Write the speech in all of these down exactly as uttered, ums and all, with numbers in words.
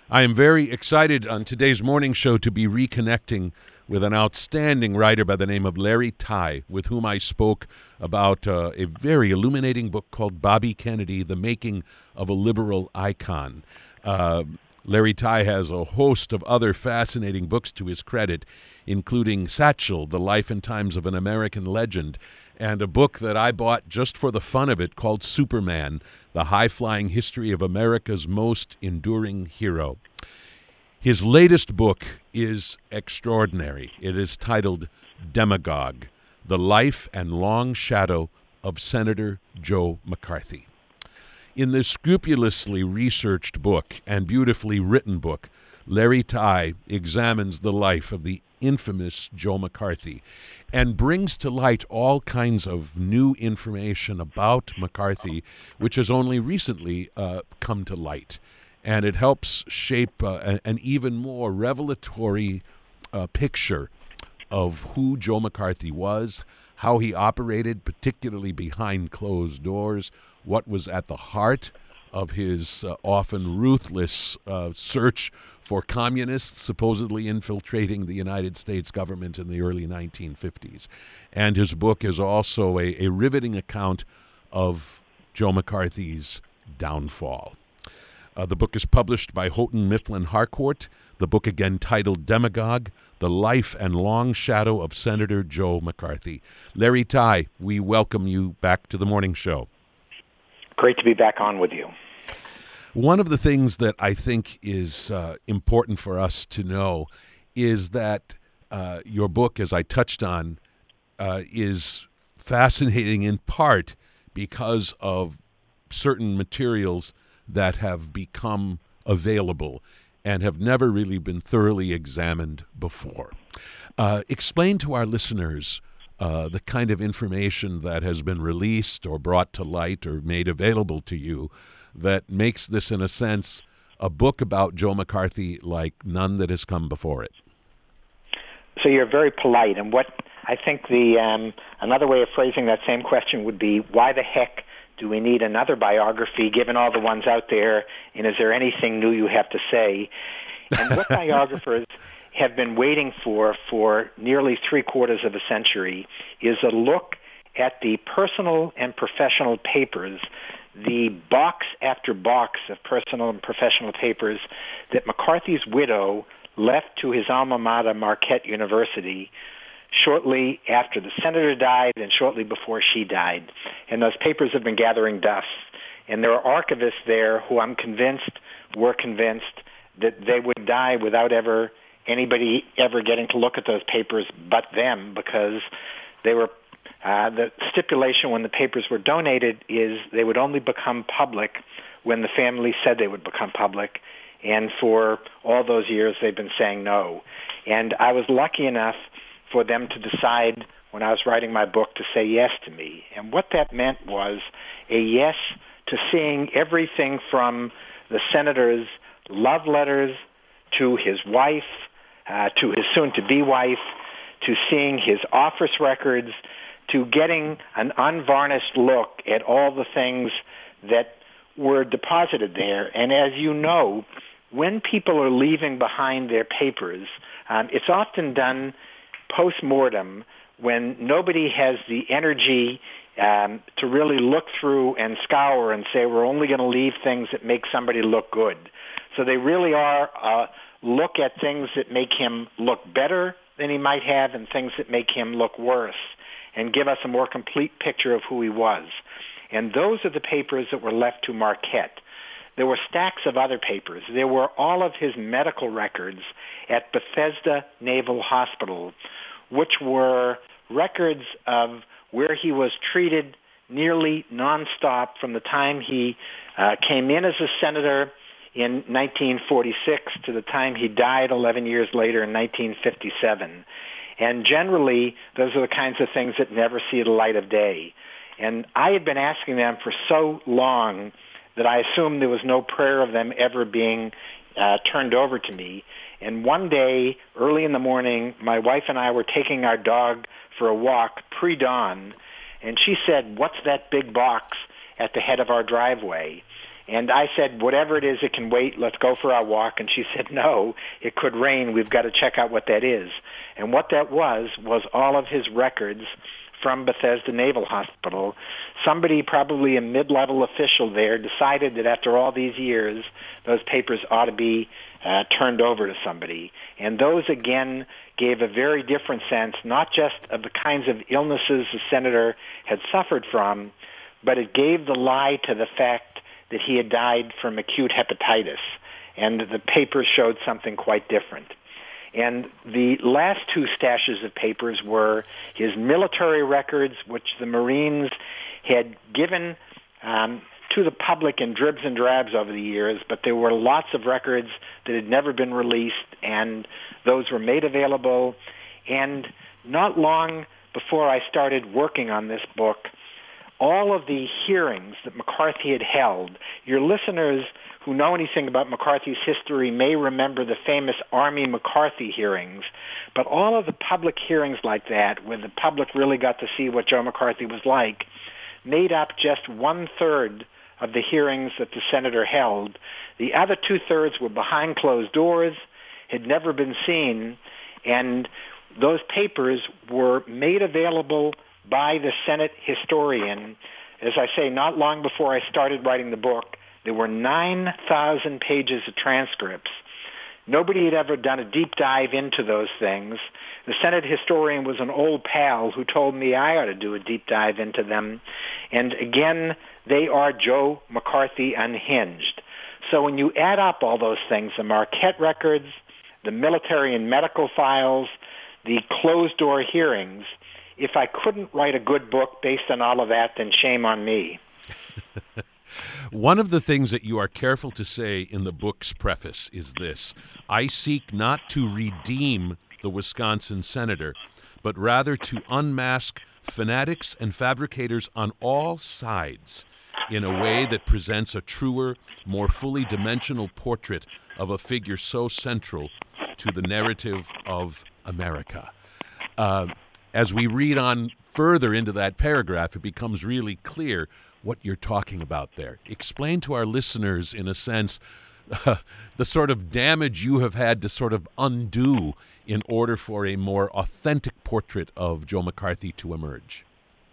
I am very excited on today's morning show to be reconnecting with an outstanding writer by the name of Larry Tye, with whom I spoke about uh, a very illuminating book called Bobby Kennedy, The Making of a Liberal Icon. Uh, Larry Tye has a host of other fascinating books to his credit, including Satchel, The Life and Times of an American Legend, and a book that I bought just for the fun of it called Superman, The High-Flying History of America's Most Enduring Hero. His latest book is extraordinary. It is titled Demagogue, The Life and Long Shadow of Senator Joe McCarthy. In this scrupulously researched book and beautifully written book, Larry Tye examines the life of the infamous Joe McCarthy and brings to light all kinds of new information about McCarthy, which has only recently uh, come to light. And it helps shape uh, an even more revelatory uh, picture of who Joe McCarthy was, how he operated, particularly behind closed doors, what was at the heart of his uh, often ruthless uh, search for communists supposedly infiltrating the United States government in the early nineteen fifties. And his book is also a, a riveting account of Joe McCarthy's downfall. Uh, the book is published by Houghton Mifflin Harcourt. The book, again titled Demagogue, The Life and Long Shadow of Senator Joe McCarthy. Larry Tye, we welcome you back to the morning show. Great to be back on with you. One of the things that I think is uh, important for us to know is that uh, your book, as I touched on, uh, is fascinating in part because of certain materials that have become available and have never really been thoroughly examined before. Uh, explain to our listeners uh, the kind of information that has been released or brought to light or made available to you that makes this, in a sense, a book about Joe McCarthy like none that has come before it. So you're very polite, and what I think the um, another way of phrasing that same question would be, why the heck do we need another biography given all the ones out there, and is there anything new you have to say? And what biographers have been waiting for for nearly three quarters of a century is a look at the personal and professional papers, the box after box of personal and professional papers that McCarthy's widow left to his alma mater, Marquette University, shortly after the senator died and shortly before she died. And those papers have been gathering dust. And there are archivists there who I'm convinced were convinced that they would die without ever anybody ever getting to look at those papers but them, because they were uh, the stipulation when the papers were donated is they would only become public when the family said they would become public. And for all those years, they've been saying no. And I was lucky enough for them to decide when I was writing my book to say yes to me. And what that meant was a yes to seeing everything from the senator's love letters to his wife, uh, to his soon-to-be wife, to seeing his office records, to getting an unvarnished look at all the things that were deposited there. And as you know, when people are leaving behind their papers, um, it's often done post-mortem when nobody has the energy um, to really look through and scour and say, we're only going to leave things that make somebody look good. So they really are uh, look at things that make him look better than he might have and things that make him look worse and give us a more complete picture of who he was. And those are the papers that were left to Marquette. There were stacks of other papers. There were all of his medical records at Bethesda Naval Hospital, which were records of where he was treated nearly nonstop from the time he uh, came in as a senator in nineteen forty-six to the time he died eleven years later in nineteen fifty-seven. And generally, those are the kinds of things that never see the light of day. And I had been asking them for so long that I assumed there was no prayer of them ever being uh, turned over to me. And one day, early in the morning, my wife and I were taking our dog for a walk pre-dawn, and she said, "What's that big box at the head of our driveway?" And I said, whatever it is, it can wait. Let's go for our walk. And she said, no, it could rain. We've got to check out what that is. And what that was was all of his records from Bethesda Naval Hospital. Somebody, probably a mid-level official there, decided that after all these years, those papers ought to be uh, turned over to somebody. And those, again, gave a very different sense, not just of the kinds of illnesses the senator had suffered from, but it gave the lie to the fact that he had died from acute hepatitis. And the papers showed something quite different. And the last two stashes of papers were his military records, which the Marines had given um, to the public in dribs and drabs over the years, but there were lots of records that had never been released, and those were made available. And not long before I started working on this book, all of the hearings that McCarthy had held, your listeners who know anything about McCarthy's history may remember the famous Army McCarthy hearings, but all of the public hearings like that, where the public really got to see what Joe McCarthy was like, made up just one-third of the hearings that the senator held. The other two-thirds were behind closed doors, had never been seen, and those papers were made available by the Senate historian, as I say, not long before I started writing the book. There were nine thousand pages of transcripts. Nobody had ever done a deep dive into those things. The Senate historian was an old pal who told me I ought to do a deep dive into them. And again, they are Joe McCarthy unhinged. So when you add up all those things, the Marquette records, the military and medical files, the closed-door hearings, if I couldn't write a good book based on all of that, then shame on me. One of the things that you are careful to say in the book's preface is this: I seek not to redeem the Wisconsin senator, but rather to unmask fanatics and fabricators on all sides in a way that presents a truer, more fully dimensional portrait of a figure so central to the narrative of America. Uh, as we read on further into that paragraph, it becomes really clear what you're talking about there. Explain to our listeners, in a sense, uh, the sort of damage you have had to sort of undo in order for a more authentic portrait of Joe McCarthy to emerge.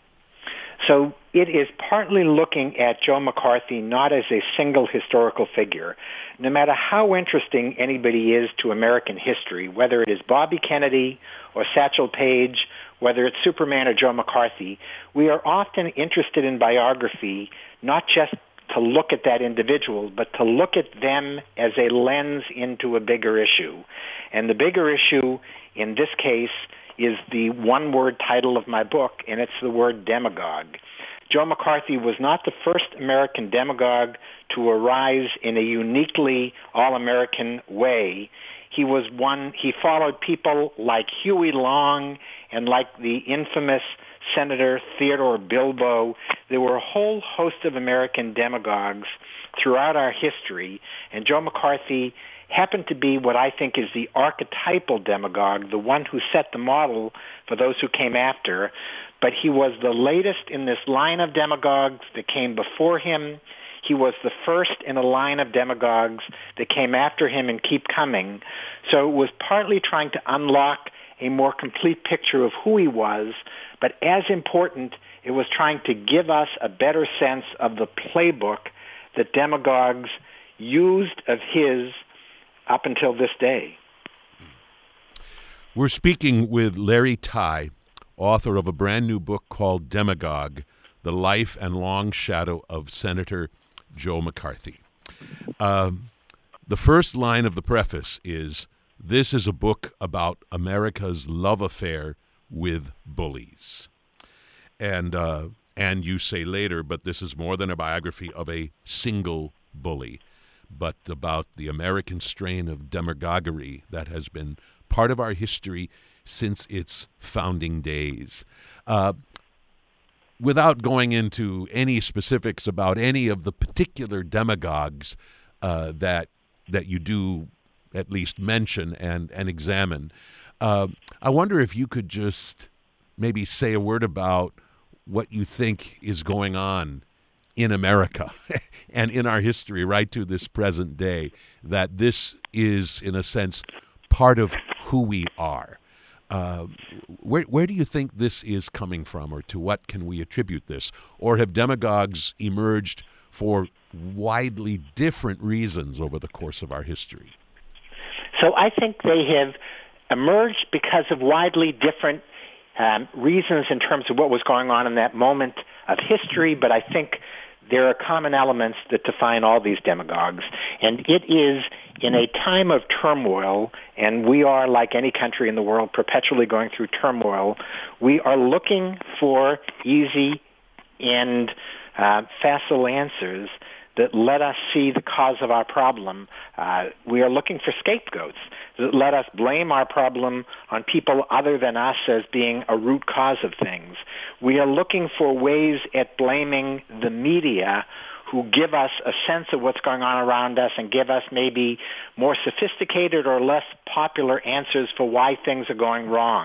So it is partly looking at Joe McCarthy not as a single historical figure. No matter how interesting anybody is to American history, whether it is Bobby Kennedy or Satchel Paige, whether it's Superman or Joe McCarthy, we are often interested in biography not just to look at that individual, but to look at them as a lens into a bigger issue. And the bigger issue in this case is the one-word title of my book, and it's the word demagogue. Joe McCarthy was not the first American demagogue to arise in a uniquely all-American way. He was one, he followed people like Huey Long and like the infamous Senator Theodore Bilbo. There were a whole host of American demagogues throughout our history, and Joe McCarthy happened to be what I think is the archetypal demagogue, the one who set the model for those who came after. But he was the latest in this line of demagogues that came before him. He was the first in a line of demagogues that came after him and keep coming. So it was partly trying to unlock a more complete picture of who he was, but as important, it was trying to give us a better sense of the playbook that demagogues used of his up until this day. We're speaking with Larry Tye, author of a brand new book called Demagogue, The Life and Long Shadow of Senator Joe McCarthy. Um, the first line of the preface is, "This is a book about America's love affair with bullies." And, uh, and you say later, but this is more than a biography of a single bully, but about the American strain of demagoguery that has been part of our history since its founding days. Uh, without going into any specifics about any of the particular demagogues uh, that that you do at least mention and, and examine, uh, I wonder if you could just maybe say a word about what you think is going on in America and in our history right to this present day, that this is, in a sense, part of who we are. Uh, where where do you think this is coming from, or to what can we attribute this? Or have demagogues emerged for widely different reasons over the course of our history? So I think they have emerged because of widely different um, reasons in terms of what was going on in that moment of history, but I think there are common elements that define all these demagogues. And it is in a time of turmoil, and we are, like any country in the world, perpetually going through turmoil, we are looking for easy and uh, facile answers that let us see the cause of our problem. Uh, we are looking for scapegoats that let us blame our problem on people other than us as being a root cause of things. We are looking for ways at blaming the media, who give us a sense of what's going on around us and give us maybe more sophisticated or less popular answers for why things are going wrong.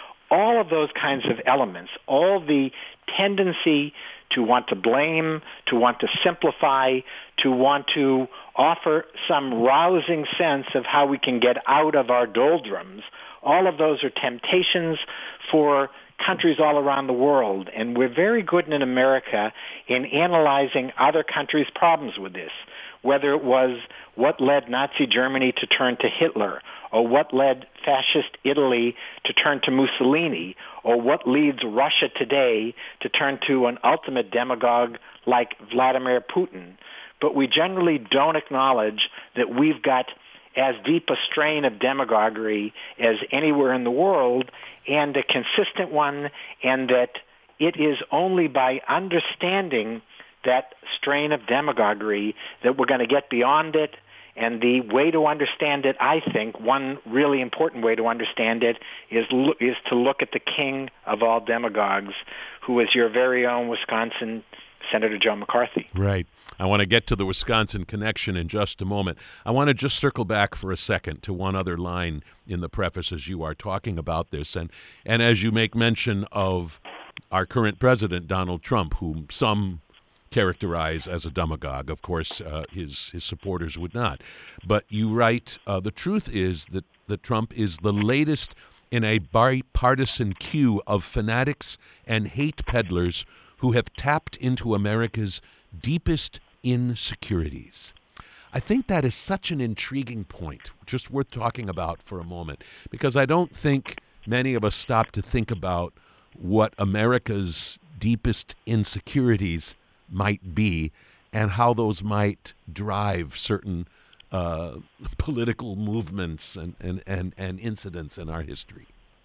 All of those kinds of elements, all the tendency to want to blame, to want to simplify, to want to offer some rousing sense of how we can get out of our doldrums, all of those are temptations for countries all around the world. And we're very good in America in analyzing other countries' problems with this, whether it was what led Nazi Germany to turn to Hitler, or what led fascist Italy to turn to Mussolini, or what leads Russia today to turn to an ultimate demagogue like Vladimir Putin. But we generally don't acknowledge that we've got as deep a strain of demagoguery as anywhere in the world, and a consistent one, and that it is only by understanding that strain of demagoguery that we're going to get beyond it. And the way to understand it, I think, one really important way to understand it is is to look at the king of all demagogues, who is your very own Wisconsin Senator Joe McCarthy. Right. I want to get to the Wisconsin connection in just a moment. I want to just circle back for a second to one other line in the preface as you are talking about this. And, and as you make mention of our current president, Donald Trump, whom some characterize as a demagogue. Of course, uh, his his supporters would not. But you write, uh, the truth is that, that Trump is the latest in a bipartisan queue of fanatics and hate peddlers who have tapped into America's deepest insecurities. I think that is such an intriguing point, just worth talking about for a moment, because I don't think many of us stop to think about what America's deepest insecurities might be and how those might drive certain uh, political movements and, and, and, and incidents in our history.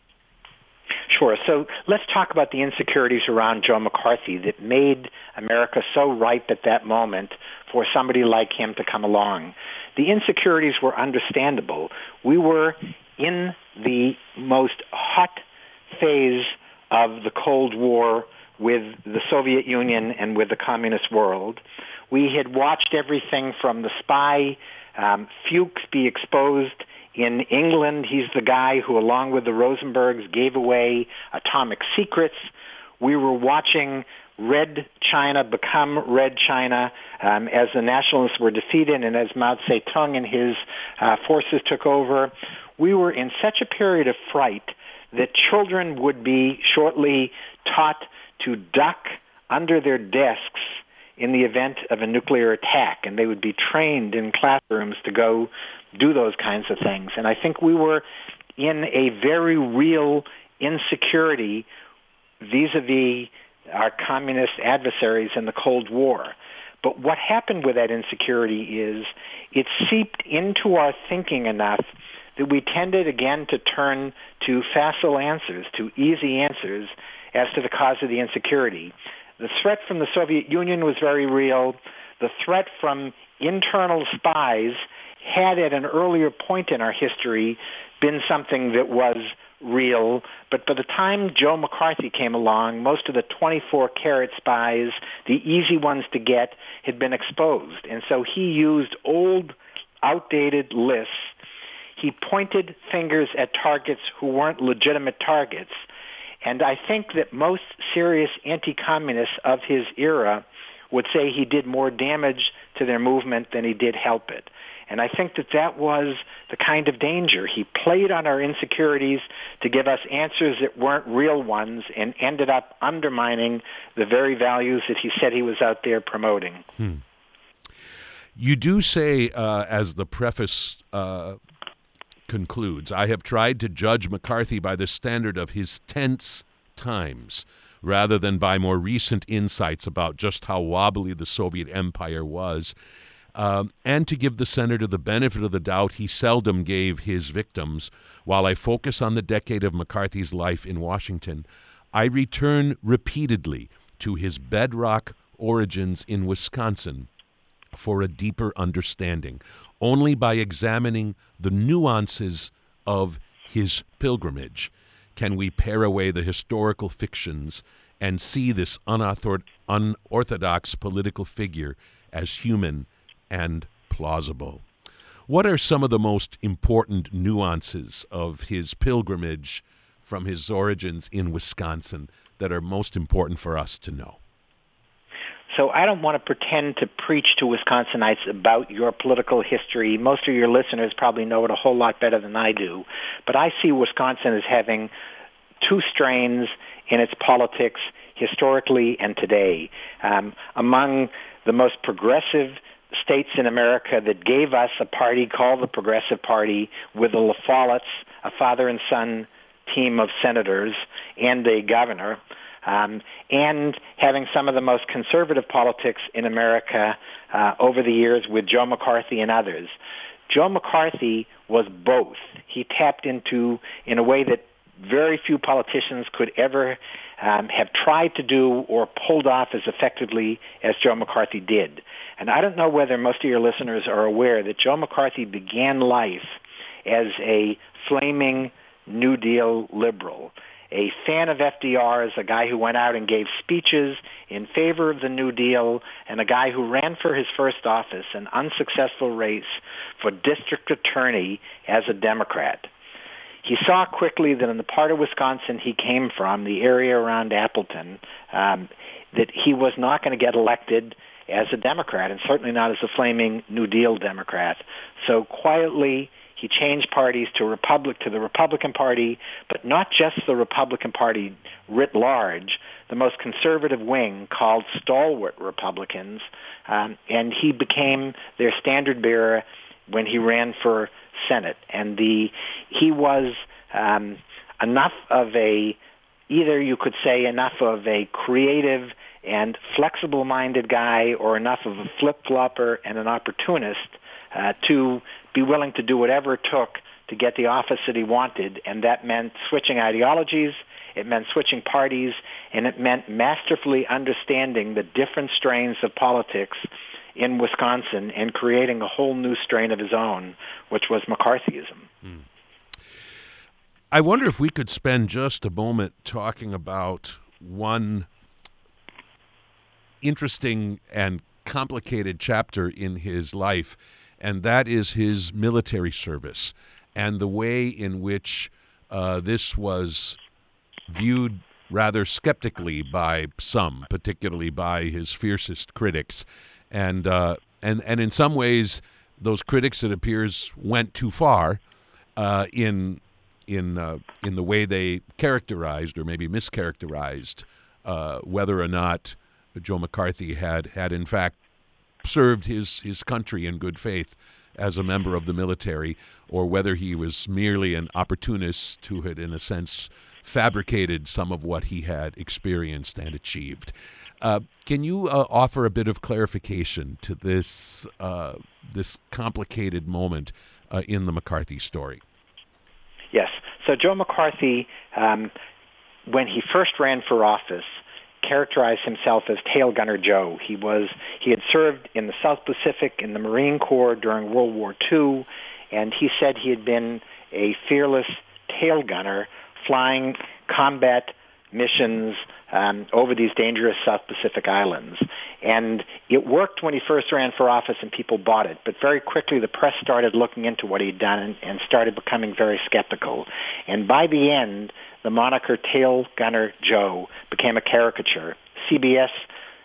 Sure. So let's talk about the insecurities around Joe McCarthy that made America so ripe at that moment for somebody like him to come along. The insecurities were understandable. We were in the most hot phase of the Cold War with the Soviet Union and with the communist world. We had watched everything from the spy um, Fuchs be exposed in England. He's the guy who, along with the Rosenbergs, gave away atomic secrets. We were watching Red China become Red China um, as the nationalists were defeated and as Mao Zedong and his uh, forces took over. We were in such a period of fright that children would be shortly taught to duck under their desks in the event of a nuclear attack, and they would be trained in classrooms to go do those kinds of things. And I think we were in a very real insecurity vis-a-vis our communist adversaries in the Cold War. But what happened with that insecurity is it seeped into our thinking enough that we tended again to turn to facile answers, to easy answers as to the cause of the insecurity. The threat from the Soviet Union was very real. The threat from internal spies had at an earlier point in our history been something that was real. But by the time Joe McCarthy came along, most of the twenty-four carat spies, the easy ones to get, had been exposed. And so he used old, outdated lists. He pointed fingers at targets who weren't legitimate targets. And I think that most serious anti-communists of his era would say he did more damage to their movement than he did help it. And I think that that was the kind of danger. He played on our insecurities to give us answers that weren't real ones and ended up undermining the very values that he said he was out there promoting. Hmm. You do say, uh, as the preface uh, concludes, I have tried to judge McCarthy by the standard of his tense times, rather than by more recent insights about just how wobbly the Soviet Empire was. Um, and to give the senator the benefit of the doubt he seldom gave his victims, while I focus on the decade of McCarthy's life in Washington, I return repeatedly to his bedrock origins in Wisconsin for a deeper understanding. Only by examining the nuances of his pilgrimage can we pare away the historical fictions and see this unorthodox, unorthodox political figure as human and plausible. What are some of the most important nuances of his pilgrimage from his origins in Wisconsin that are most important for us to know? So I don't want to pretend to preach to Wisconsinites about your political history. Most of your listeners probably know it a whole lot better than I do. But I see Wisconsin as having two strains in its politics historically and today. Um, among the most progressive states in America that gave us a party called the Progressive Party with the La Follettes, a father and son team of senators, and a governor, um, and having some of the most conservative politics in America uh, over the years with Joe McCarthy and others. Joe McCarthy was both. He tapped into, in a way that very few politicians could ever um, have tried to do or pulled off as effectively as Joe McCarthy did. And I don't know whether most of your listeners are aware that Joe McCarthy began life as a flaming New Deal liberal, a fan of F D R's, a guy who went out and gave speeches in favor of the New Deal, and a guy who ran for his first office, an unsuccessful race for district attorney as a Democrat. He saw quickly that in the part of Wisconsin he came from, the area around Appleton, um, that he was not going to get elected as a Democrat, and certainly not as a flaming New Deal Democrat. So quietly, he changed parties to Republic to the Republican Party, but not just the Republican Party writ large, the most conservative wing called stalwart Republicans, um, and he became their standard bearer when he ran for Senate. And the he was um, enough of a, either you could say enough of a creative and flexible-minded guy, or enough of a flip-flopper and an opportunist uh, to be willing to do whatever it took to get the office that he wanted. And that meant switching ideologies, it meant switching parties, and it meant masterfully understanding the different strains of politics in Wisconsin and creating a whole new strain of his own, which was McCarthyism. Hmm. I wonder if we could spend just a moment talking about one interesting and complicated chapter in his life, and that is his military service and the way in which uh, this was viewed rather skeptically by some, particularly by his fiercest critics. And uh, and and in some ways, those critics, it appears, went too far uh, in in uh, in the way they characterized or maybe mischaracterized uh, whether or not Joe McCarthy had had in fact served his his country in good faith as a member of the military, or whether he was merely an opportunist who had, in a sense, fabricated some of what he had experienced and achieved. Uh, can you uh, offer a bit of clarification to this uh, this complicated moment uh, in the McCarthy story? Yes. So Joe McCarthy, um, when he first ran for office, characterized himself as Tail Gunner Joe. He was he had served in the South Pacific in the Marine Corps during World War Two, and he said he had been a fearless tail gunner flying combat missions um, over these dangerous South Pacific islands. And it worked when he first ran for office and people bought it. But very quickly the press started looking into what he'd done and, and started becoming very skeptical. And by the end, the moniker Tail Gunner Joe became a caricature. C B S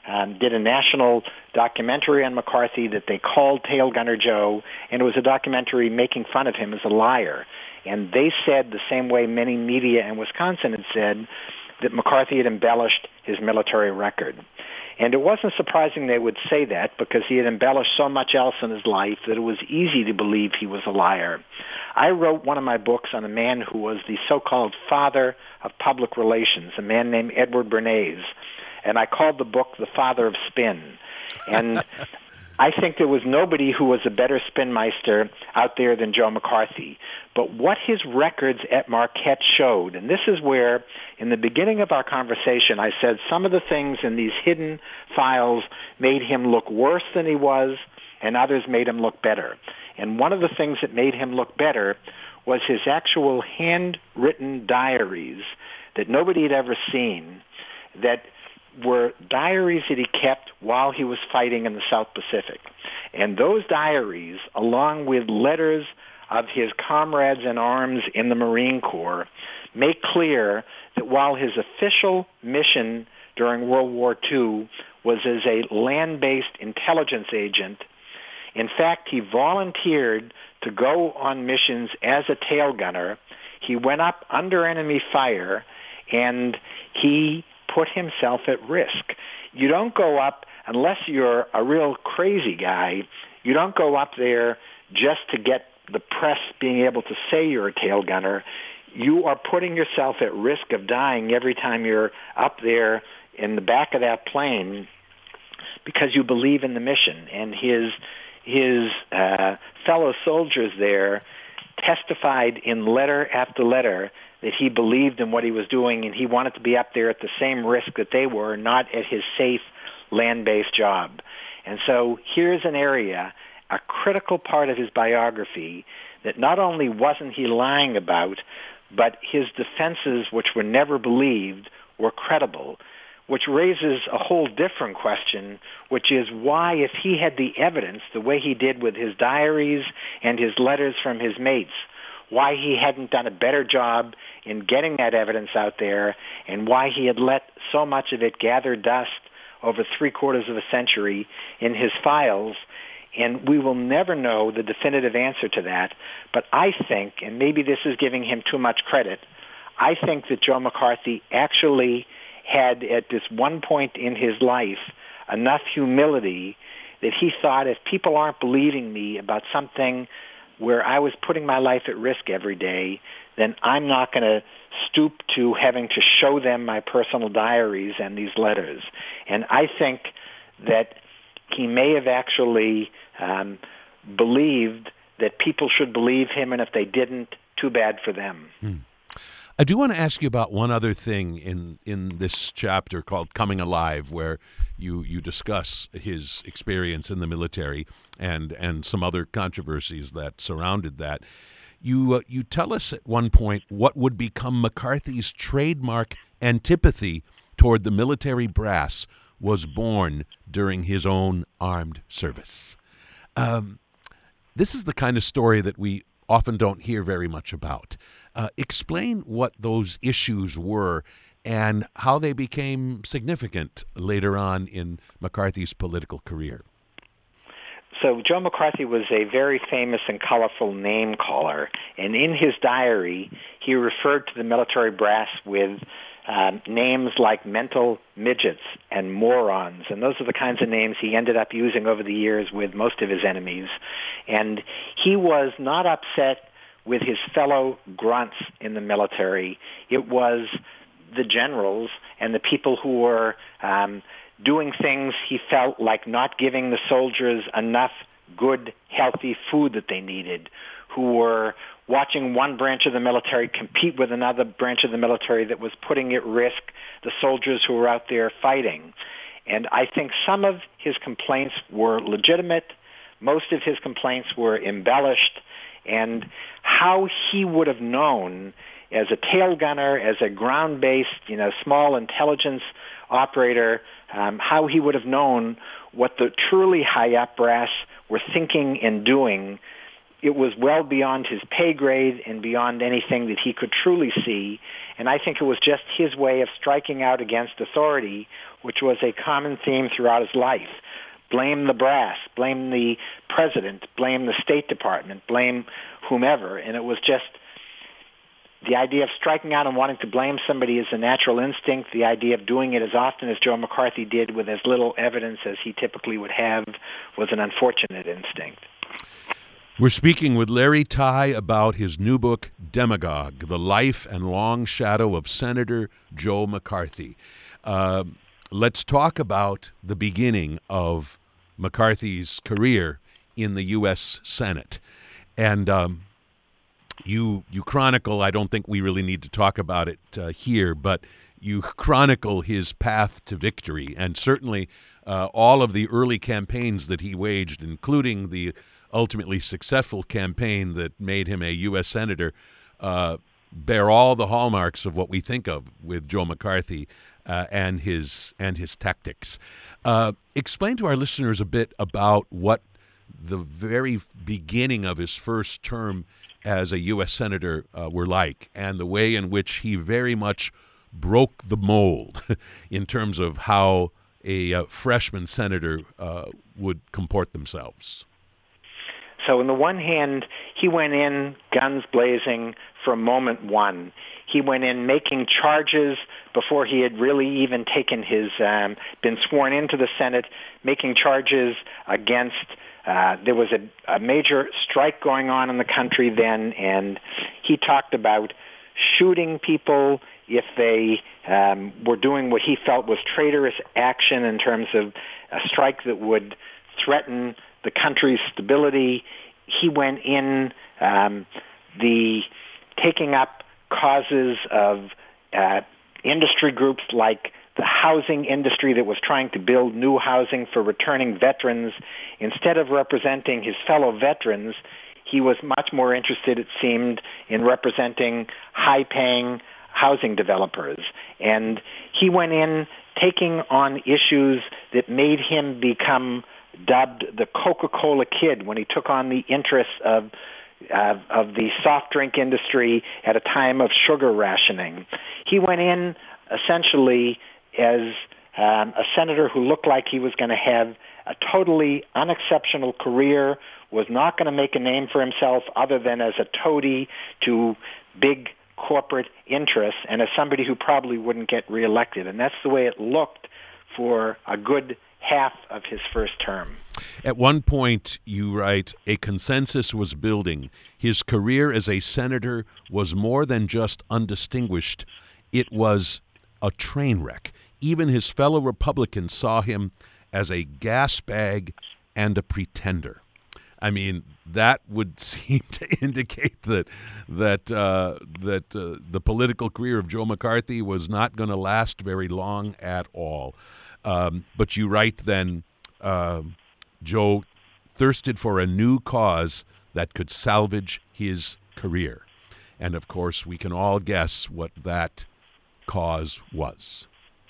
um, did a national documentary on McCarthy that they called Tail Gunner Joe, and it was a documentary making fun of him as a liar. And they said, the same way many media in Wisconsin had said, that McCarthy had embellished his military record. And it wasn't surprising they would say that, because he had embellished so much else in his life that it was easy to believe he was a liar. I wrote one of my books on a man who was the so-called father of public relations, a man named Edward Bernays, and I called the book The Father of Spin. And I think there was nobody who was a better spinmeister out there than Joe McCarthy. But what his records at Marquette showed, and this is where, in the beginning of our conversation, I said some of the things in these hidden files made him look worse than he was, and others made him look better. And one of the things that made him look better was his actual handwritten diaries that nobody had ever seen, that were diaries that he kept while he was fighting in the South Pacific. And those diaries, along with letters of his comrades in arms in the Marine Corps, make clear that while his official mission during World War Two was as a land-based intelligence agent, in fact, he volunteered to go on missions as a tail gunner. He went up under enemy fire, and he put himself at risk. You don't go up, unless you're a real crazy guy, you don't go up there just to get the press being able to say you're a tail gunner. You are putting yourself at risk of dying every time you're up there in the back of that plane, because you believe in the mission. And his his uh, fellow soldiers there testified in letter after letter that he believed in what he was doing, and he wanted to be up there at the same risk that they were, not at his safe land-based job. And so here's an area, a critical part of his biography, that not only wasn't he lying about, but his defenses, which were never believed, were credible, which raises a whole different question, which is why, if he had the evidence the way he did with his diaries and his letters from his mates, why he hadn't done a better job in getting that evidence out there, and why he had let so much of it gather dust over three quarters of a century in his files. And we will never know the definitive answer to that. But I think, and maybe this is giving him too much credit, I think that Joe McCarthy actually had, at this one point in his life, enough humility that he thought, if people aren't believing me about something where I was putting my life at risk every day, then I'm not going to stoop to having to show them my personal diaries and these letters. And I think that he may have actually um, believed that people should believe him, and if they didn't, too bad for them. Hmm. I do want to ask you about one other thing in, in this chapter called Coming Alive, where you, you discuss his experience in the military and, and some other controversies that surrounded that. You, uh, you tell us at one point what would become McCarthy's trademark antipathy toward the military brass was born during his own armed service. Um, this is the kind of story that we often don't hear very much about. Uh, explain what those issues were and how they became significant later on in McCarthy's political career. So Joe McCarthy was a very famous and colorful name caller, and in his diary, he referred to the military brass with um, names like mental midgets and morons, and those are the kinds of names he ended up using over the years with most of his enemies. And he was not upset with his fellow grunts in the military. It was the generals and the people who were um, doing things he felt like not giving the soldiers enough good, healthy food that they needed, who were watching one branch of the military compete with another branch of the military that was putting at risk the soldiers who were out there fighting. And I think some of his complaints were legitimate. Most of his complaints were embellished. And how he would have known as a tail gunner, as a ground-based, you know, small intelligence operator, um, how he would have known what the truly high-up brass were thinking and doing it was well beyond his pay grade and beyond anything that he could truly see. And I think it was just his way of striking out against authority, which was a common theme throughout his life. Blame the brass, blame the president, blame the State Department, blame whomever. And it was just the idea of striking out and wanting to blame somebody is a natural instinct. The idea of doing it as often as Joe McCarthy did with as little evidence as he typically would have was an unfortunate instinct. We're speaking with Larry Tye about his new book, Demagogue, The Life and Long Shadow of Senator Joe McCarthy. Uh, let's talk about the beginning of McCarthy's career in the U S Senate. And um, you you chronicle, I don't think we really need to talk about it uh, here, but you chronicle his path to victory, and certainly uh, all of the early campaigns that he waged, including the ultimately successful campaign that made him a U S Senator, uh, bear all the hallmarks of what we think of with Joe McCarthy uh, and his and his tactics. Uh, explain to our listeners a bit about what the very beginning of his first term as a U S Senator uh, were like, and the way in which he very much broke the mold in terms of how a uh, freshman senator uh, would comport themselves. So on the one hand, he went in guns blazing from moment one. He went in making charges before he had really even taken his, um, been sworn into the Senate, making charges against, uh, there was a, a major strike going on in the country then, and he talked about shooting people if they um, were doing what he felt was traitorous action in terms of a strike that would threaten the country's stability. He went in um, the taking up causes of uh, industry groups like the housing industry that was trying to build new housing for returning veterans. Instead of representing his fellow veterans, he was much more interested, it seemed, in representing high-paying housing developers. And he went in taking on issues that made him become dubbed the Coca-Cola Kid when he took on the interests of uh, of the soft drink industry at a time of sugar rationing. He went in essentially as um, a senator who looked like he was going to have a totally unexceptional career, was not going to make a name for himself other than as a toady to big corporate interests and as somebody who probably wouldn't get reelected. And that's the way it looked for a good half of his first term. At one point, you write, a consensus was building. His career as a senator was more than just undistinguished. It was a train wreck. Even his fellow Republicans saw him as a gas bag and a pretender. I mean, that would seem to indicate that that uh, that uh, the political career of Joe McCarthy was not going to last very long at all. Um, but you write then, uh, Joe thirsted for a new cause that could salvage his career. And, of course, we can all guess what that cause was.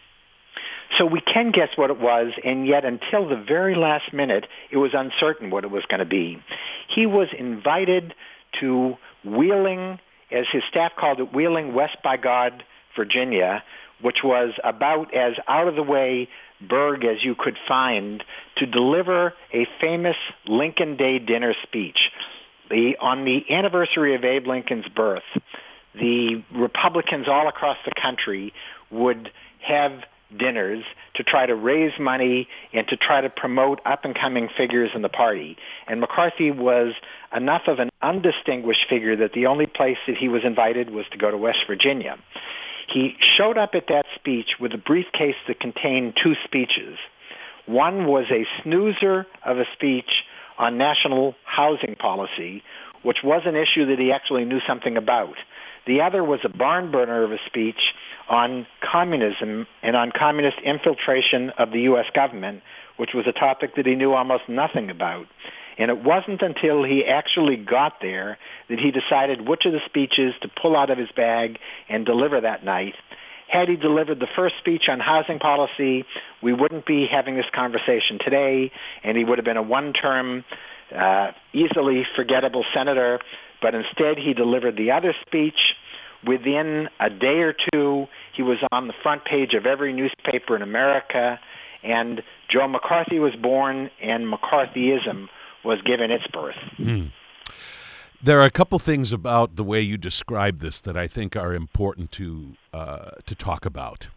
So we can guess what it was, and yet until the very last minute, it was uncertain what it was going to be. He was invited to Wheeling, as his staff called it, Wheeling, West by God, Virginia, which was about as out-of-the-way burg as you could find, to deliver a famous Lincoln Day dinner speech. The, on the anniversary of Abe Lincoln's birth, the Republicans all across the country would have dinners to try to raise money and to try to promote up-and-coming figures in the party. And McCarthy was enough of an undistinguished figure that the only place that he was invited was to go to West Virginia. He showed up at that speech with a briefcase that contained two speeches. One was a snoozer of a speech on national housing policy, which was an issue that he actually knew something about. The other was a barn burner of a speech on communism and on communist infiltration of the U S government, which was a topic that he knew almost nothing about. And it wasn't until he actually got there that he decided which of the speeches to pull out of his bag and deliver that night. Had he delivered the first speech on housing policy, we wouldn't be having this conversation today, and he would have been a one-term uh, easily forgettable senator, but instead he delivered the other speech. Within a day or two, he was on the front page of every newspaper in America, and Joe McCarthy was born, and McCarthyism was given its birth. Mm. There are a couple things about the way you describe this that I think are important to uh, to talk about.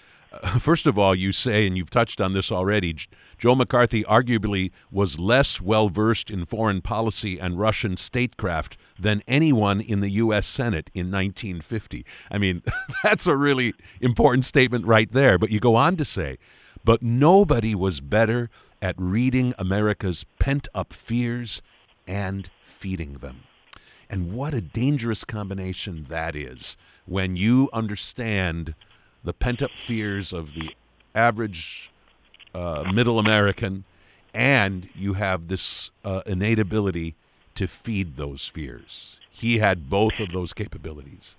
Uh, first of all, you say, and you've touched on this already, J- Joe McCarthy arguably was less well-versed in foreign policy and Russian statecraft than anyone in the U S Senate in nineteen fifty. I mean, that's a really important statement right there. But you go on to say, but nobody was better at reading America's pent-up fears and feeding them. And what a dangerous combination that is when you understand the pent-up fears of the average uh, middle American, and you have this uh, innate ability to feed those fears. He had both of those capabilities.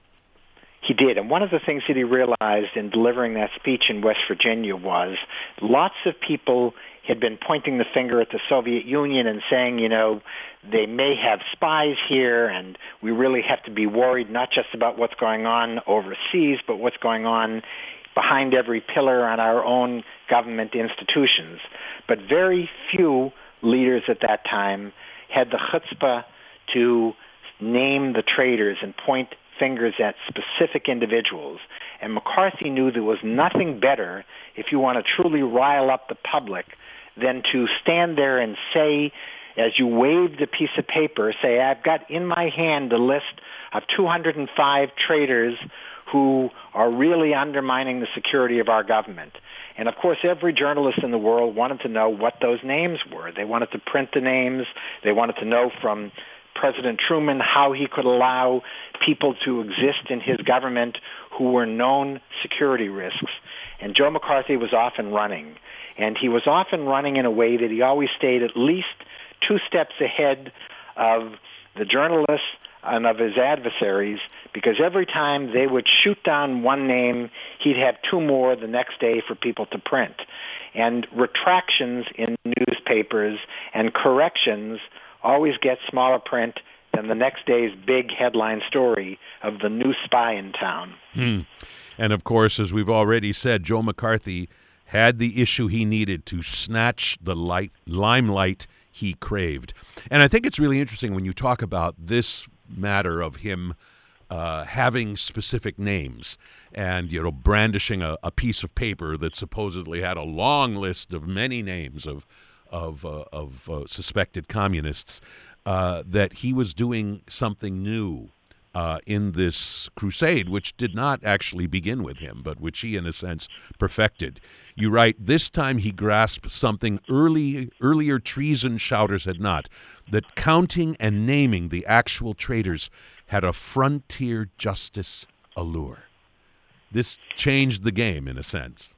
He did. And one of the things that he realized in delivering that speech in West Virginia was lots of people had been pointing the finger at the Soviet Union and saying, you know, they may have spies here, and we really have to be worried not just about what's going on overseas, but what's going on behind every pillar on our own government institutions. But very few leaders at that time had the chutzpah to name the traitors and point fingers at specific individuals. And McCarthy knew there was nothing better, if you want to truly rile up the public, than to stand there and say, as you waved a piece of paper, say, I've got in my hand a list of two hundred five traitors who are really undermining the security of our government. And of course, every journalist in the world wanted to know what those names were. They wanted to print the names. They wanted to know from President Truman how he could allow people to exist in his government who were known security risks. And Joe McCarthy was often running. And he was often running in a way that he always stayed at least two steps ahead of the journalists and of his adversaries, because every time they would shoot down one name, he'd have two more the next day for people to print. And retractions in newspapers and corrections always get smaller print than the next day's big headline story of the new spy in town. Hmm. And of course, as we've already said, Joe McCarthy had the issue he needed to snatch the light, limelight he craved. And I think it's really interesting when you talk about this matter of him uh, having specific names and, you know, brandishing a, a piece of paper that supposedly had a long list of many names of of uh, of uh, suspected communists, uh, that he was doing something new uh, in this crusade, which did not actually begin with him, but which he, in a sense, perfected. You write, this time he grasped something early, earlier treason shouters had not, that counting and naming the actual traitors had a frontier justice allure. This changed the game, in a sense.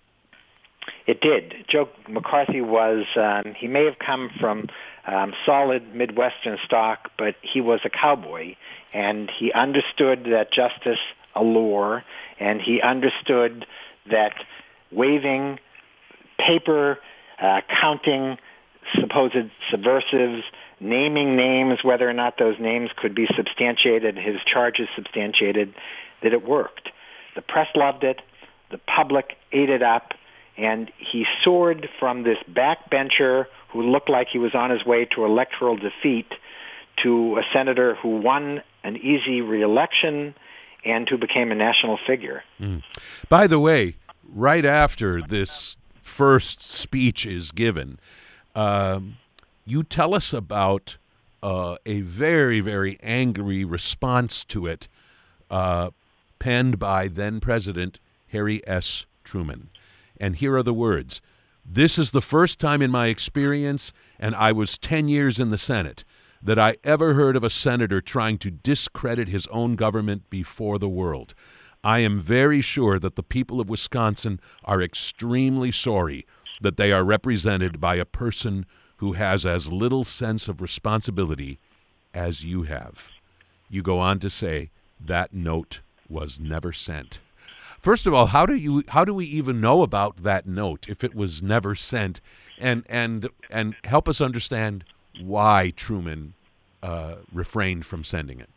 It did. Joe McCarthy was, um, he may have come from um, solid Midwestern stock, but he was a cowboy, and he understood that justice allure, and he understood that waving paper, uh, counting supposed subversives, naming names, whether or not those names could be substantiated, his charges substantiated, that it worked. The press loved it. The public ate it up. And he soared from this backbencher who looked like he was on his way to electoral defeat to a senator who won an easy re-election and who became a national figure. Mm. By the way, right after this first speech is given, um, you tell us about uh, a very, very angry response to it uh, penned by then-President Harry S. Truman. And here are the words. This is the first time in my experience, and I was ten years in the Senate, that I ever heard of a senator trying to discredit his own government before the world. I am very sure that the people of Wisconsin are extremely sorry that they are represented by a person who has as little sense of responsibility as you have. You go on to say that note was never sent. First of all, how do you how do we even know about that note if it was never sent? And and and help us understand why Truman uh, refrained from sending it.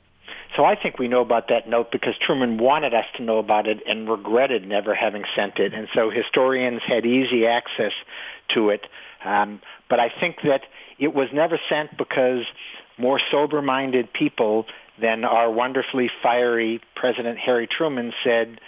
So I think we know about that note because Truman wanted us to know about it and regretted never having sent it. And so historians had easy access to it. Um, but I think that it was never sent because more sober-minded people than our wonderfully fiery President Harry Truman said,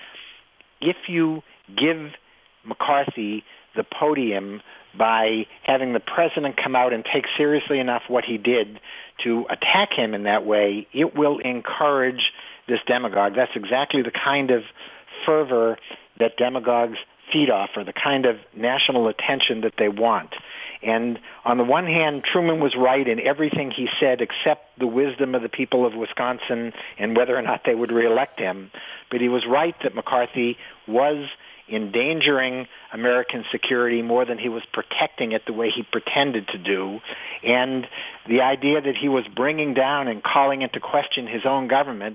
if you give McCarthy the podium by having the president come out and take seriously enough what he did to attack him in that way, it will encourage this demagogue. That's exactly the kind of fervor that demagogues feed off, or the kind of national attention that they want. And on the one hand, Truman was right in everything he said except the wisdom of the people of Wisconsin and whether or not they would reelect him. But he was right that McCarthy was endangering American security more than he was protecting it the way he pretended to do. And the idea that he was bringing down and calling into question his own government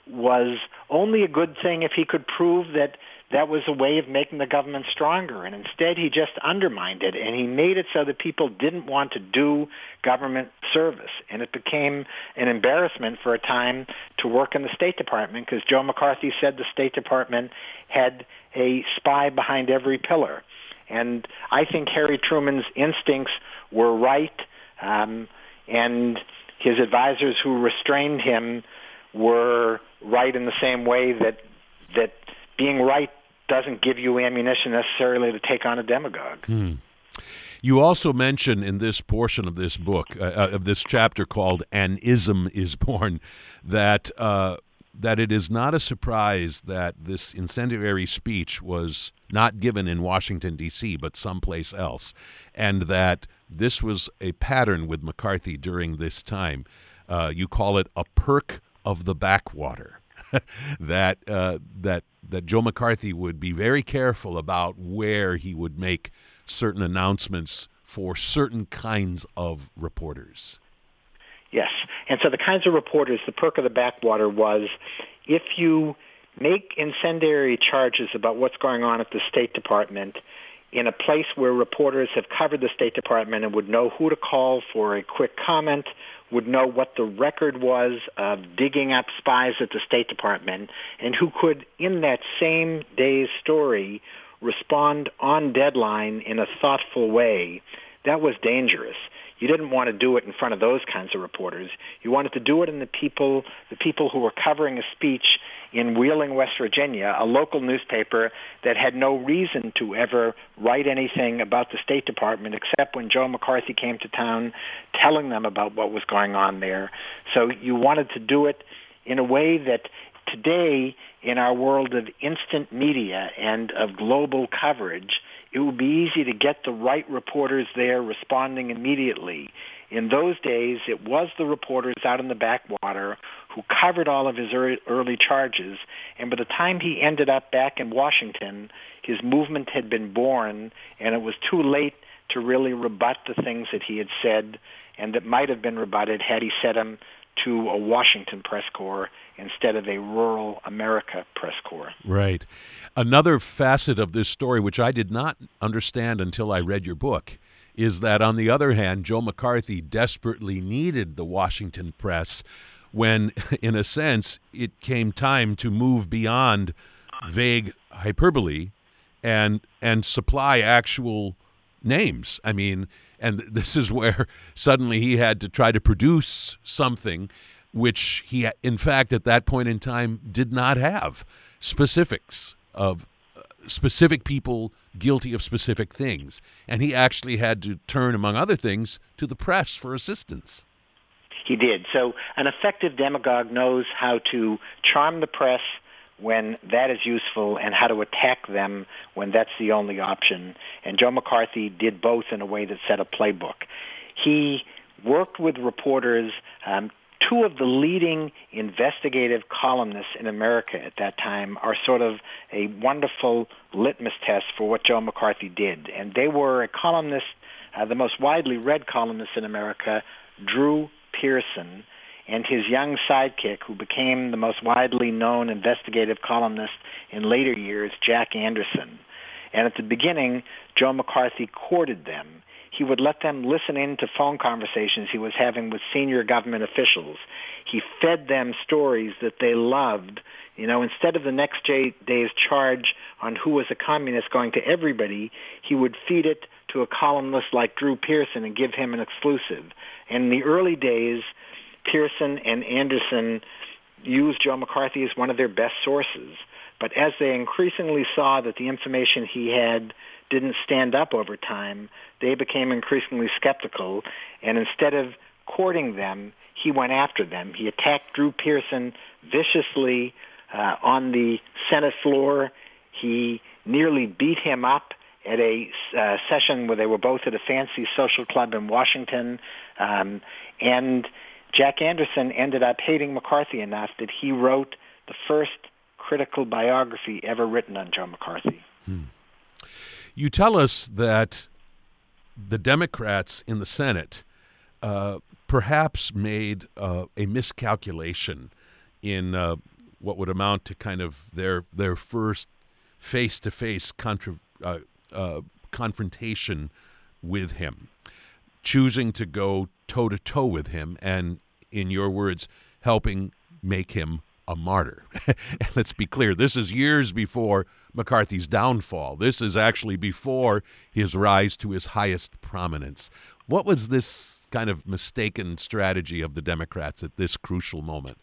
was only a good thing if he could prove that that was a way of making the government stronger. And instead, he just undermined it, and he made it so that people didn't want to do government service. And it became an embarrassment for a time to work in the State Department because Joe McCarthy said the State Department had a spy behind every pillar. And I think Harry Truman's instincts were right, um, and his advisors who restrained him were right in the same way that that being right doesn't give you ammunition necessarily to take on a demagogue. Hmm. You also mention in this portion of this book, uh, of this chapter called "An Ism is Born," that uh, that it is not a surprise that this incendiary speech was not given in Washington, D C, but someplace else, and that this was a pattern with McCarthy during this time. Uh, you call it a perk of the backwater. that uh, that that Joe McCarthy would be very careful about where he would make certain announcements for certain kinds of reporters. Yes, and so the kinds of reporters, the perk of the backwater was if you make incendiary charges about what's going on at the State Department in a place where reporters have covered the State Department and would know who to call for a quick comment, would know what the record was of digging up spies at the State Department, and who could, in that same day's story, respond on deadline in a thoughtful way, that was dangerous. You didn't want to do it in front of those kinds of reporters. You wanted to do it in the people, the people who were covering a speech in Wheeling, West Virginia, a local newspaper that had no reason to ever write anything about the State Department except when Joe McCarthy came to town telling them about what was going on there. So you wanted to do it in a way that today, in our world of instant media and of global coverage, it would be easy to get the right reporters there responding immediately. In those days, it was the reporters out in the backwater who covered all of his early charges, and by the time he ended up back in Washington, his movement had been born, and it was too late to really rebut the things that he had said, and that might have been rebutted had he said them to a Washington press corps instead of a rural America press corps. Right. Another facet of this story, which I did not understand until I read your book, is that, on the other hand, Joe McCarthy desperately needed the Washington press when, in a sense, it came time to move beyond vague hyperbole and and supply actual names. I mean, and this is where suddenly he had to try to produce something which he, in fact, at that point in time, did not have specifics of specific people guilty of specific things. And he actually had to turn, among other things, to the press for assistance. He did. So an effective demagogue knows how to charm the press when that is useful and how to attack them when that's the only option. And Joe McCarthy did both in a way that set a playbook. He worked with reporters. Um, two of the leading investigative columnists in America at that time are sort of a wonderful litmus test for what Joe McCarthy did. And they were a columnist, uh, the most widely read columnist in America, Drew Pearson, and his young sidekick, who became the most widely known investigative columnist in later years, Jack Anderson. And at the beginning, Joe McCarthy courted them. he would let them listen in to phone conversations he was having with senior government officials. He fed them stories that they loved. You know, instead of the next day's charge on who was a communist going to everybody, he would feed it to a columnist like Drew Pearson and give him an exclusive. And in the early days, Pearson and Anderson used Joe McCarthy as one of their best sources. But as they increasingly saw that the information he had didn't stand up over time, they became increasingly skeptical. And instead of courting them, he went after them. He attacked Drew Pearson viciously uh, on the Senate floor. He nearly beat him up at a uh, session where they were both at a fancy social club in Washington. Um, and Jack Anderson ended up hating McCarthy enough that he wrote the first critical biography ever written on Joe McCarthy. Hmm. You tell us that the Democrats in the Senate uh, perhaps made uh, a miscalculation in uh, what would amount to kind of their their first face-to-face contra- uh, uh, confrontation with him, choosing to go toe-to-toe with him and, in your words, helping make him a martyr. Let's be clear, this is years before McCarthy's downfall. This is actually before his rise to his highest prominence. What was this kind of mistaken strategy of the Democrats at this crucial moment?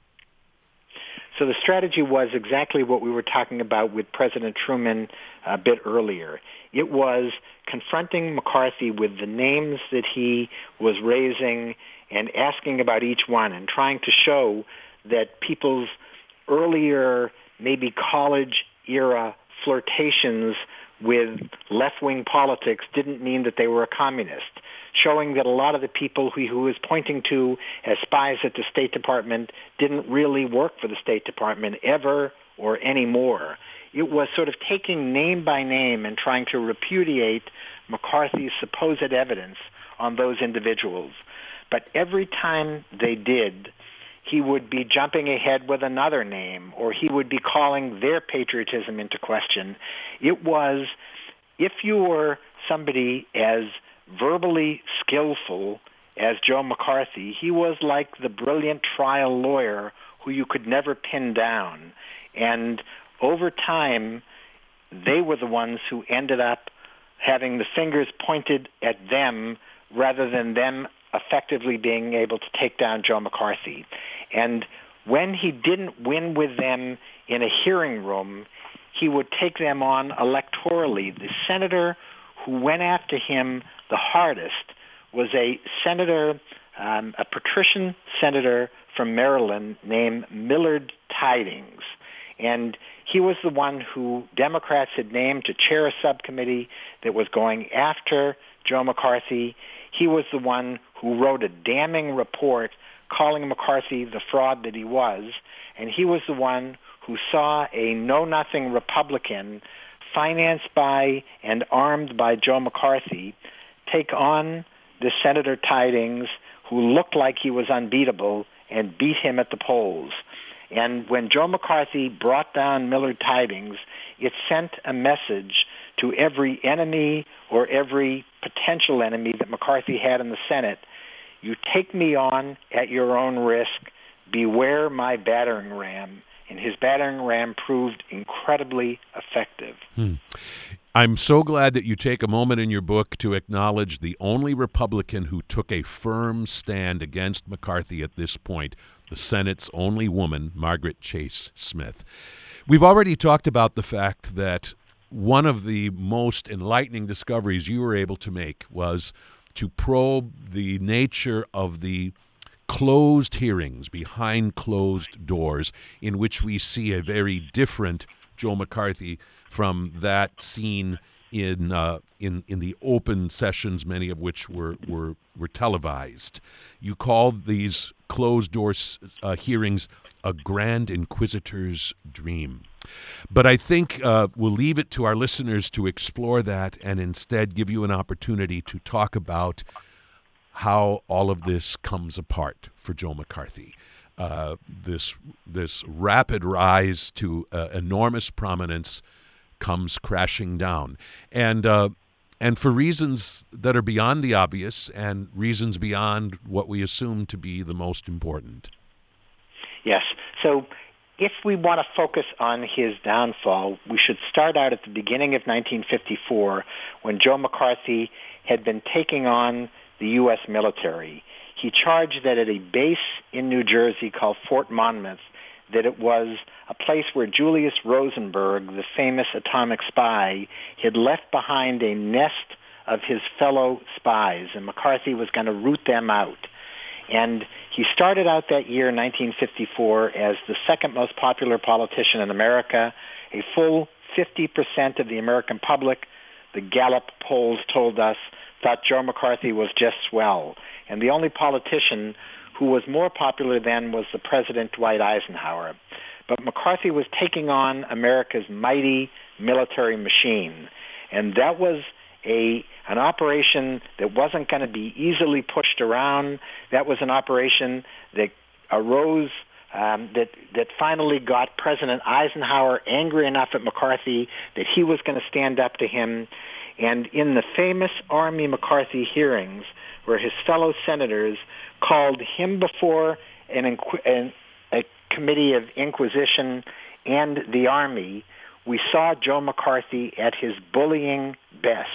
So the strategy was exactly what we were talking about with President Truman a bit earlier. It was confronting McCarthy with the names that he was raising and asking about each one and trying to show that people's earlier, maybe college-era flirtations with left-wing politics didn't mean that they were a communist, showing that a lot of the people who he was pointing to as spies at the State Department didn't really work for the State Department ever or anymore. It was sort of taking name by name and trying to repudiate McCarthy's supposed evidence on those individuals. But every time they did, he would be jumping ahead with another name, or he would be calling their patriotism into question. It was, if you were somebody as verbally skillful as Joe McCarthy, he was like the brilliant trial lawyer who you could never pin down. And over time, they were the ones who ended up having the fingers pointed at them rather than them effectively being able to take down Joe McCarthy. And when he didn't win with them in a hearing room, he would take them on electorally. The senator who went after him the hardest was a senator, um, a patrician senator from Maryland named Millard Tydings. And he was the one who Democrats had named to chair a subcommittee that was going after Joe McCarthy. He was the one who wrote a damning report calling McCarthy the fraud that he was, and he was the one who saw a know-nothing Republican financed by and armed by Joe McCarthy take on the Senator Tydings, who looked like he was unbeatable, and beat him at the polls. And when Joe McCarthy brought down Millard Tydings, it sent a message to every enemy or every potential enemy that McCarthy had in the Senate. You take me on at your own risk. Beware my battering ram. And his battering ram proved incredibly effective. Hmm. I'm so glad that you take a moment in your book to acknowledge the only Republican who took a firm stand against McCarthy at this point, the Senate's only woman, Margaret Chase Smith. We've already talked about the fact that one of the most enlightening discoveries you were able to make was to probe the nature of the closed hearings behind closed doors, in which we see a very different Joe McCarthy from that seen in uh, in in the open sessions, many of which were were, were televised. You called these closed door uh, hearings a grand inquisitor's dream. But I think uh, we'll leave it to our listeners to explore that and instead give you an opportunity to talk about how all of this comes apart for Joe McCarthy. Uh, this this rapid rise to uh, enormous prominence comes crashing down. And uh, and for reasons that are beyond the obvious and reasons beyond what we assume to be the most important. Yes. So if we want to focus on his downfall, we should start out at the beginning of nineteen fifty-four when Joe McCarthy had been taking on the U S military. He charged that at a base in New Jersey called Fort Monmouth, that it was a place where Julius Rosenberg, the famous atomic spy, had left behind a nest of his fellow spies, and McCarthy was going to root them out. And he started out that year, nineteen fifty-four, as the second most popular politician in America. A full fifty percent of the American public, the Gallup polls told us, thought Joe McCarthy was just swell. And the only politician who was more popular then was the President Dwight Eisenhower. But McCarthy was taking on America's mighty military machine. And that was a an operation that wasn't going to be easily pushed around. That was an operation that arose, um, that, that finally got President Eisenhower angry enough at McCarthy that he was going to stand up to him. And in the famous Army McCarthy hearings, where his fellow senators called him before an, an, a committee of inquisition and the Army, we saw Joe McCarthy at his bullying best.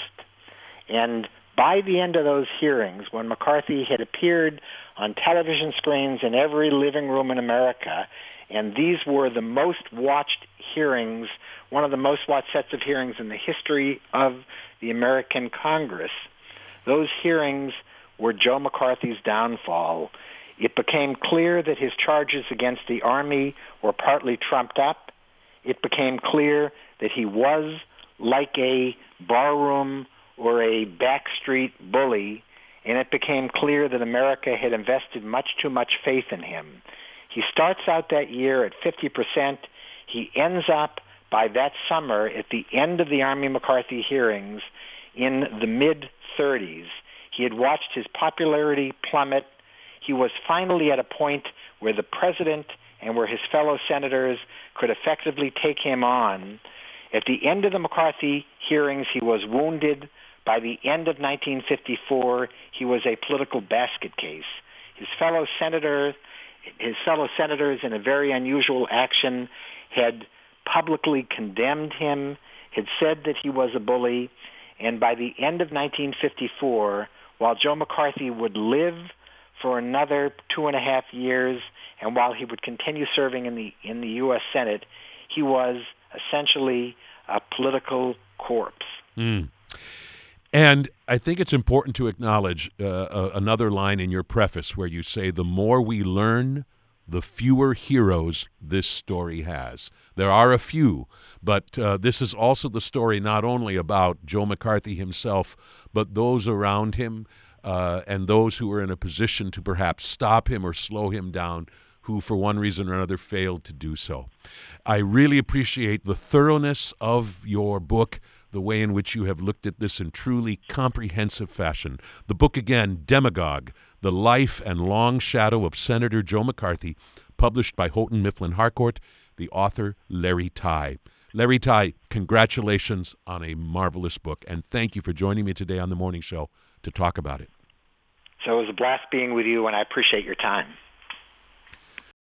And by the end of those hearings, when McCarthy had appeared on television screens in every living room in America, and these were the most watched hearings, one of the most watched sets of hearings in the history of the American Congress, those hearings were Joe McCarthy's downfall. It became clear that his charges against the Army were partly trumped up. It became clear that he was like a barroom or a backstreet bully, and it became clear that America had invested much too much faith in him. He starts out that year at fifty percent. He ends up by that summer at the end of the Army McCarthy hearings in the mid-thirties. He had watched his popularity plummet. He was finally at a point where the president and where his fellow senators could effectively take him on. At the end of the McCarthy hearings, he was wounded. By the end of nineteen fifty-four, he was a political basket case. His fellow senators, his fellow senators, in a very unusual action, had publicly condemned him, had said that he was a bully, and by the end of nineteen fifty-four, while Joe McCarthy would live for another two and a half years, and while he would continue serving in the in the U S Senate, he was essentially a political corpse. Mm. And I think it's important to acknowledge uh, uh, another line in your preface where you say, the more we learn, the fewer heroes this story has. There are a few, but uh, this is also the story not only about Joe McCarthy himself, but those around him uh, and those who were in a position to perhaps stop him or slow him down, who for one reason or another failed to do so. I really appreciate the thoroughness of your book, the way in which you have looked at this in truly comprehensive fashion. The book again, Demagogue, The Life and Long Shadow of Senator Joe McCarthy, published by Houghton Mifflin Harcourt, the author Larry Tye. Larry Tye, congratulations on a marvelous book, and thank you for joining me today on The Morning Show to talk about it. So it was a blast being with you, and I appreciate your time.